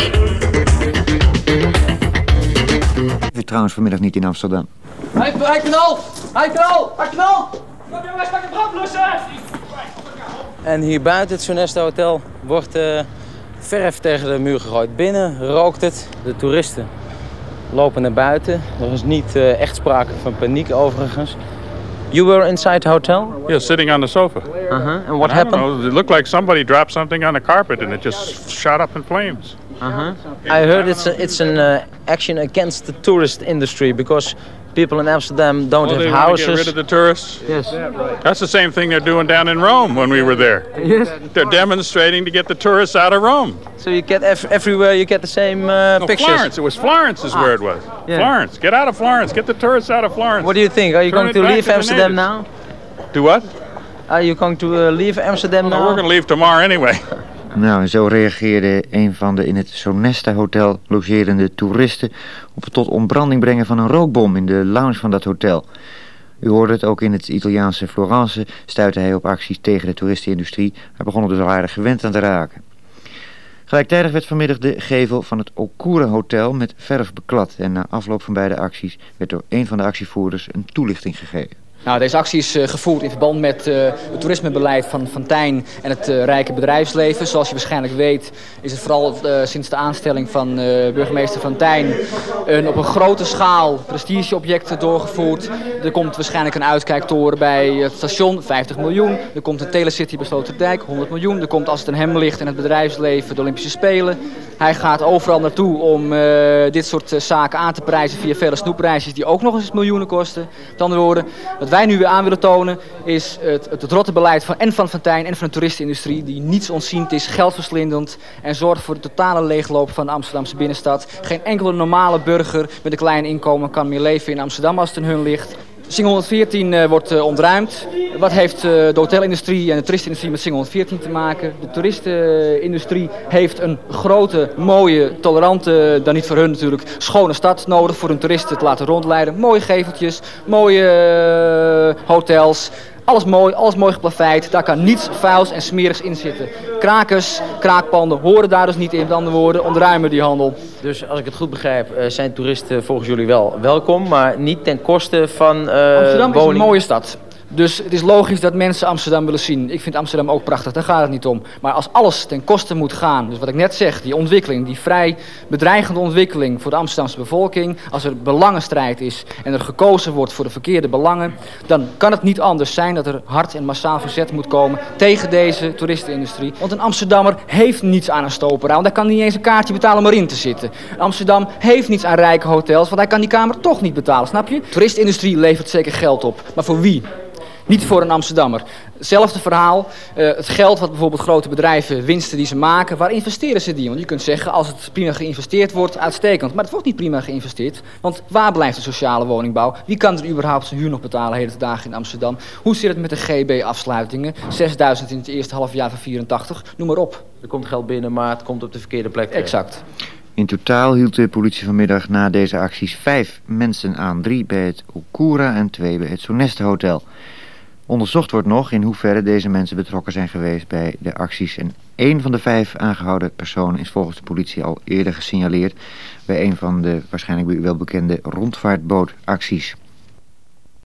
Ik trouwens vanmiddag niet in Amsterdam. Hij knalt! Hij knalt! Kom jongens, pak de brand blussen! En hier buiten het Sonesta Hotel wordt verf tegen de muur gegooid. Binnen rookt het. De toeristen lopen naar buiten. Er is niet echt sprake van paniek overigens. You were inside the hotel? Yeah, sitting on the sofa. And what happened? I don't know, it looked like somebody dropped something on the carpet and it just shot up in flames. I heard it's an action against the tourist industry because people in Amsterdam don't have They houses. want to get rid of the tourists. Yes. That's the same thing they're doing down in Rome when we were there. Yes. They're demonstrating to get the tourists out of Rome. So you get everywhere you get the same pictures. Florence. It was Florence is where it was. Yeah. Florence. Get out of Florence. Get the tourists out of Florence. What do you think? Are you Turn going it to back leave to the Amsterdam natives. now? Do what? Are you going to leave Amsterdam No, now? we're going to leave tomorrow anyway. Nou, en zo reageerde een van de in het Sonesta Hotel logerende toeristen op het tot ontbranding brengen van een rookbom in de lounge van dat hotel. U hoorde het, ook in het Italiaanse Florence stuitte hij op acties tegen de toeristenindustrie. Hij begon er dus al aardig gewend aan te raken. Gelijktijdig werd vanmiddag de gevel van het Okura Hotel met verf beklad. En na afloop van beide acties werd door een van de actievoerders een toelichting gegeven. Nou, deze actie is gevoerd in verband met het toerismebeleid van Van Tijn en het rijke bedrijfsleven. Zoals je waarschijnlijk weet is het vooral sinds de aanstelling van burgemeester Van Tijn op een grote schaal prestigeobjecten doorgevoerd. Er komt waarschijnlijk een uitkijktoren bij het station, 50 miljoen. Er komt een Telecity bij Sloterdijk, 100 miljoen. Er komt, als het aan hem ligt, in het bedrijfsleven de Olympische Spelen. Hij gaat overal naartoe om dit soort zaken aan te prijzen via vele snoepreisjes die ook nog eens miljoenen kosten. Met andere woorden, wat wij nu weer aan willen tonen is het rotte beleid van Van Tijn en van de toeristenindustrie die niets ontziend is, geldverslindend en zorgt voor de totale leegloop van de Amsterdamse binnenstad. Geen enkele normale burger met een klein inkomen kan meer leven in Amsterdam als het aan hun ligt. Sing 114 wordt ontruimd. Wat heeft de hotelindustrie en de toeristenindustrie met Sing 114 te maken? De toeristenindustrie heeft een grote, mooie, tolerante, dan niet voor hun natuurlijk, schone stad nodig voor hun toeristen te laten rondleiden. Mooie geveltjes, mooie hotels. Alles mooi geplaveid, daar kan niets vuils en smerigs in zitten. Krakers, kraakpanden horen daar dus niet in, met andere woorden, ontruimen die handel. Dus als ik het goed begrijp, zijn toeristen volgens jullie wel welkom, maar niet ten koste van Amsterdam woning. is een mooie stad. Dus het is logisch dat mensen Amsterdam willen zien. Ik vind Amsterdam ook prachtig, daar gaat het niet om. Maar als alles ten koste moet gaan, dus wat ik net zeg, die ontwikkeling, die vrij bedreigende ontwikkeling voor de Amsterdamse bevolking, als er belangenstrijd is en er gekozen wordt voor de verkeerde belangen, dan kan het niet anders zijn dat er hard en massaal verzet moet komen tegen deze toeristenindustrie. Want een Amsterdammer heeft niets aan een stopera, want hij kan niet eens een kaartje betalen om erin te zitten. Amsterdam heeft niets aan rijke hotels, want hij kan die kamer toch niet betalen, snap je? De toeristenindustrie levert zeker geld op, maar voor wie? Niet voor een Amsterdammer. Hetzelfde verhaal. Het geld wat bijvoorbeeld grote bedrijven, winsten die ze maken, waar investeren ze die? Want je kunt zeggen, als het prima geïnvesteerd wordt, uitstekend. Maar het wordt niet prima geïnvesteerd. Want waar blijft de sociale woningbouw? Wie kan er überhaupt zijn huur nog betalen hele dagen in Amsterdam? Hoe zit het met de GB-afsluitingen? 6.000 in het eerste halfjaar van 84. Noem maar op. Er komt geld binnen, maar het komt op de verkeerde plek. Exact. In totaal hield de politie vanmiddag na deze acties 5 mensen aan. 3 bij het Okura en 2 bij het Sonesta Hotel. Onderzocht wordt nog in hoeverre deze mensen betrokken zijn geweest bij de acties. En 1 van de 5 aangehouden personen is volgens de politie al eerder gesignaleerd bij een van de waarschijnlijk bij u wel bekende rondvaartbootacties.